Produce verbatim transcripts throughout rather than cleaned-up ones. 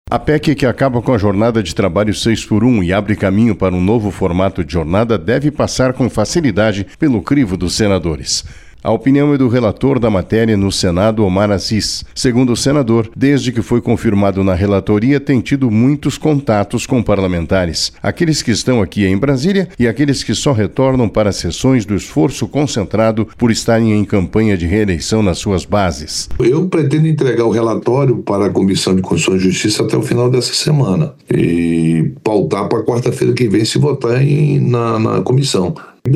A P E C que acaba com a jornada de trabalho seis por um e abre caminho para um novo formato de jornada deve passar com facilidade pelo crivo dos senadores. A opinião é do relator da matéria no Senado, Omar Aziz. Segundo o senador, desde que foi confirmado na relatoria, tem tido muitos contatos com parlamentares, aqueles que estão aqui em Brasília e aqueles que só retornam para sessões do esforço concentrado por estarem em campanha de reeleição nas suas bases. Eu pretendo entregar o relatório para a Comissão de Constituição e Justiça até o final dessa semana e pautar para quarta-feira que vem se votar em, na, na comissão.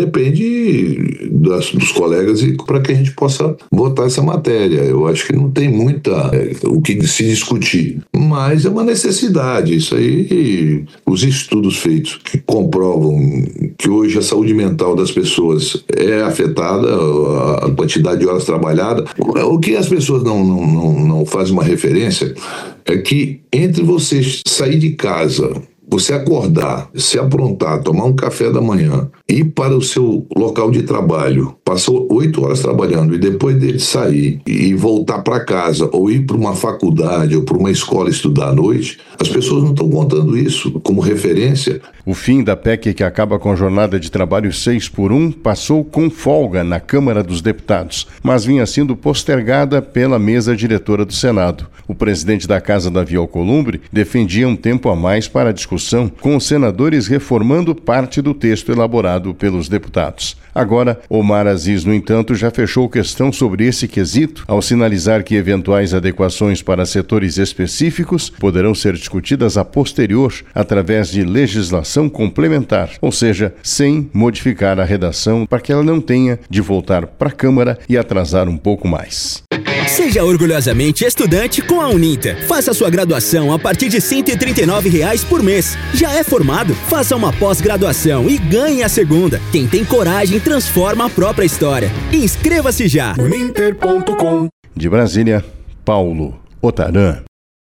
Depende das, dos colegas e para que a gente possa votar essa matéria. Eu acho que não tem muita é, o que se discutir, mas é uma necessidade. Isso aí, os estudos feitos que comprovam que hoje a saúde mental das pessoas é afetada, a quantidade de horas trabalhadas. O que as pessoas não, não, não, não fazem uma referência é que entre você sair de casa, você acordar, se aprontar, tomar um café da manhã, ir para o seu local de trabalho, passou oito horas trabalhando e depois dele sair e voltar para casa ou ir para uma faculdade ou para uma escola estudar à noite, as pessoas não estão contando isso como referência. O fim da P E C que acaba com a jornada de trabalho seis por um passou com folga na Câmara dos Deputados, mas vinha sendo postergada pela mesa diretora do Senado. O presidente da Casa, Davi Alcolumbre, defendia um tempo a mais para a discussão, com os senadores reformando parte do texto elaborado pelos deputados. Agora, Omar Aziz, no entanto, já fechou questão sobre esse quesito, ao sinalizar que eventuais adequações para setores específicos poderão ser discutidas a posterior, através de legislação complementar, ou seja, sem modificar a redação para que ela não tenha de voltar para a Câmara e atrasar um pouco mais. Seja orgulhosamente estudante com a Uninter. Faça sua graduação a partir de cento e trinta e nove reais por mês. Já é formado? Faça uma pós-graduação e ganhe a segunda. Quem tem coragem transforma a própria história. Inscreva-se já! uninter ponto com. De Brasília, Paulo Otaran.